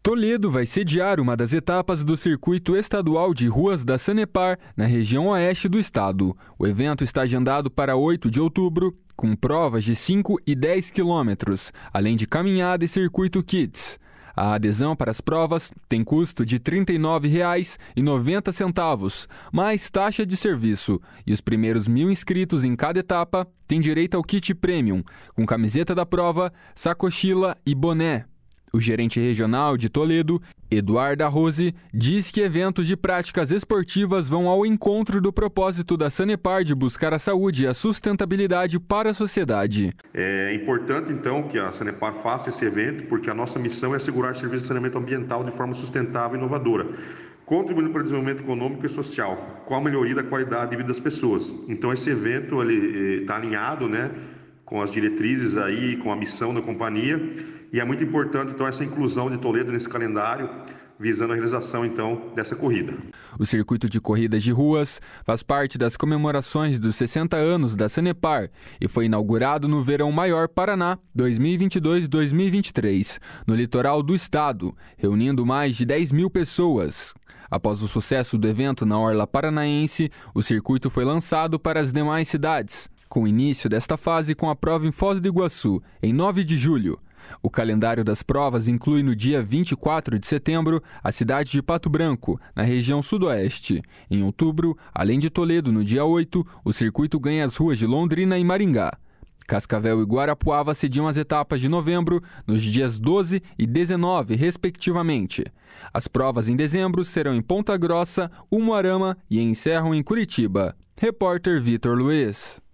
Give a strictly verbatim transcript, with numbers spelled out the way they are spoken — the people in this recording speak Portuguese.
Toledo vai sediar uma das etapas do Circuito Estadual de Ruas da Sanepar, na região oeste do estado. O evento está agendado para oito de outubro, com provas de cinco e dez quilômetros, além de caminhada e circuito kits. A adesão para as provas tem custo de trinta e nove reais e noventa centavos, mais taxa de serviço, e os primeiros mil inscritos em cada etapa têm direito ao kit premium, com camiseta da prova, sacochila e boné. O gerente regional de Toledo, Eduardo Arrose, diz que eventos de práticas esportivas vão ao encontro do propósito da Sanepar de buscar a saúde e a sustentabilidade para a sociedade. É importante, então, que a Sanepar faça esse evento, porque a nossa missão é assegurar serviços de saneamento ambiental de forma sustentável e inovadora, contribuindo para o desenvolvimento econômico e social, com a melhoria da qualidade de vida das pessoas. Então, esse evento está alinhado, né, com as diretrizes aí, com a missão da companhia, e é muito importante, então, essa inclusão de Toledo nesse calendário, visando a realização, então, dessa corrida. O circuito de corridas de ruas faz parte das comemorações dos sessenta anos da Sanepar e foi inaugurado no Verão Maior Paraná dois mil e vinte e dois a dois mil e vinte e três, no litoral do estado, reunindo mais de dez mil pessoas. Após o sucesso do evento na Orla Paranaense, o circuito foi lançado para as demais cidades, com o início desta fase com a prova em Foz do Iguaçu, em nove de julho. O calendário das provas inclui no dia vinte e quatro de setembro a cidade de Pato Branco, na região sudoeste. Em outubro, além de Toledo, no dia oito, o circuito ganha as ruas de Londrina e Maringá. Cascavel e Guarapuava sediam as etapas de novembro, nos dias doze e dezenove, respectivamente. As provas em dezembro serão em Ponta Grossa, Umuarama e encerram em Curitiba. Repórter Vitor Luiz.